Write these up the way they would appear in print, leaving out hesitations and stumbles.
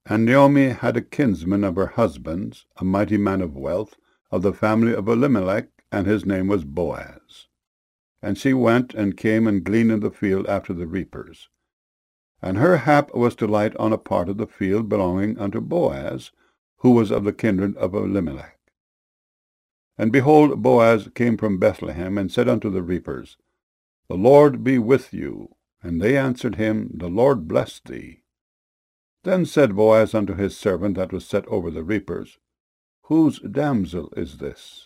And Naomi had a kinsman of her husband's, a mighty man of wealth, of the family of Elimelech, and his name was Boaz. And she went and came and gleaned in the field after the reapers. And her hap was to light on a part of the field belonging unto Boaz, who was of the kindred of Elimelech. And behold, Boaz came from Bethlehem, and said unto the reapers, The Lord be with you. And they answered him, The Lord bless thee. Then said Boaz unto his servant that was set over the reapers, Whose damsel is this?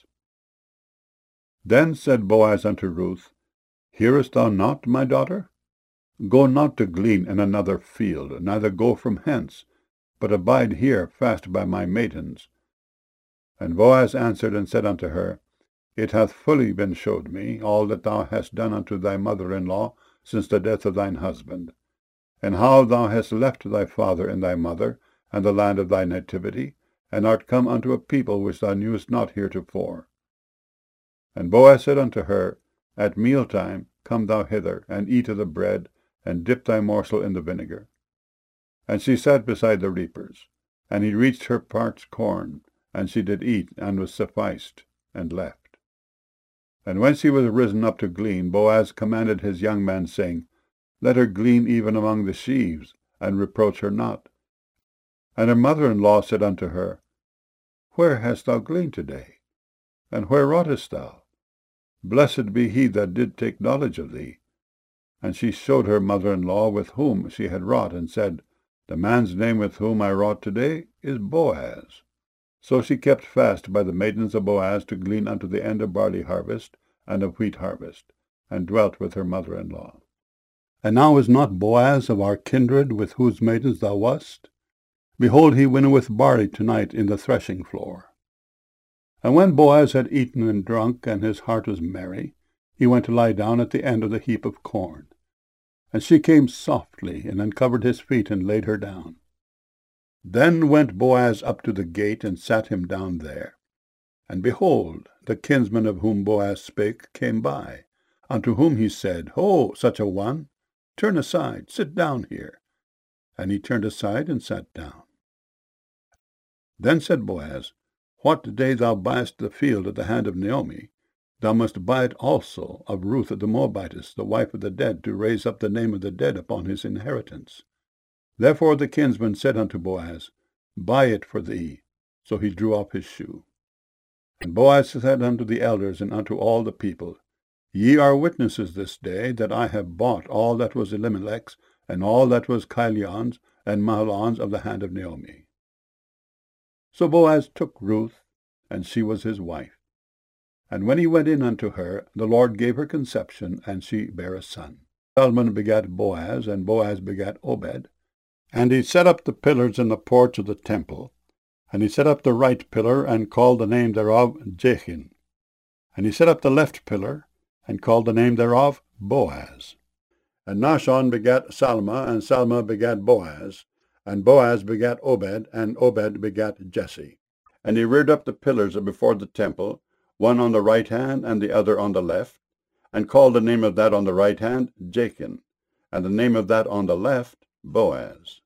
Then said Boaz unto Ruth, Hearest thou not, my daughter? Go not to glean in another field, neither go from hence, but abide here fast by my maidens. And Boaz answered and said unto her, It hath fully been showed me all that thou hast done unto thy mother-in-law since the death of thine husband, and how thou hast left thy father and thy mother, and the land of thy nativity, and art come unto a people which thou knewest not heretofore. And Boaz said unto her, At mealtime come thou hither, and eat of the bread, and dip thy morsel in the vinegar. And she sat beside the reapers, and he reached her parched corn, and she did eat, and was sufficed, and left. And when she was risen up to glean, Boaz commanded his young men, saying, Let her glean even among the sheaves, and reproach her not. And her mother-in-law said unto her, Where hast thou gleaned today? And where wroughtest thou? Blessed be he that did take knowledge of thee. And she showed her mother-in-law with whom she had wrought, and said, The man's name with whom I wrought today is Boaz. So she kept fast by the maidens of Boaz to glean unto the end of barley harvest and of wheat harvest, and dwelt with her mother-in-law. And now is not Boaz of our kindred with whose maidens thou wast? Behold, he winnoweth barley tonight in the threshing floor. And when Boaz had eaten and drunk, and his heart was merry, he went to lie down at the end of the heap of corn. And she came softly, and uncovered his feet, and laid her down. Then went Boaz up to the gate, and sat him down there. And behold, the kinsman of whom Boaz spake came by, unto whom he said, Ho, such a one, turn aside, sit down here. And he turned aside, and sat down. Then said Boaz, What day thou buyest the field at the hand of Naomi, thou must buy it also of Ruth the Moabitess, the wife of the dead, to raise up the name of the dead upon his inheritance. Therefore the kinsman said unto Boaz, Buy it for thee. So he drew off his shoe. And Boaz said unto the elders and unto all the people, Ye are witnesses this day that I have bought all that was Elimelech's, and all that was Chilion's and Mahlon's of the hand of Naomi. So Boaz took Ruth, and she was his wife. And when he went in unto her, the Lord gave her conception, and she bare a son. Salmon begat Boaz, and Boaz begat Obed. And he set up the pillars in the porch of the temple. And he set up the right pillar, and called the name thereof Jachin. And he set up the left pillar, and called the name thereof Boaz. And Nahshon begat Salma, and Salma begat Boaz. And Boaz begat Obed, and Obed begat Jesse. And he reared up the pillars before the temple, one on the right hand, and the other on the left, and called the name of that on the right hand Jachin, and the name of that on the left Boaz.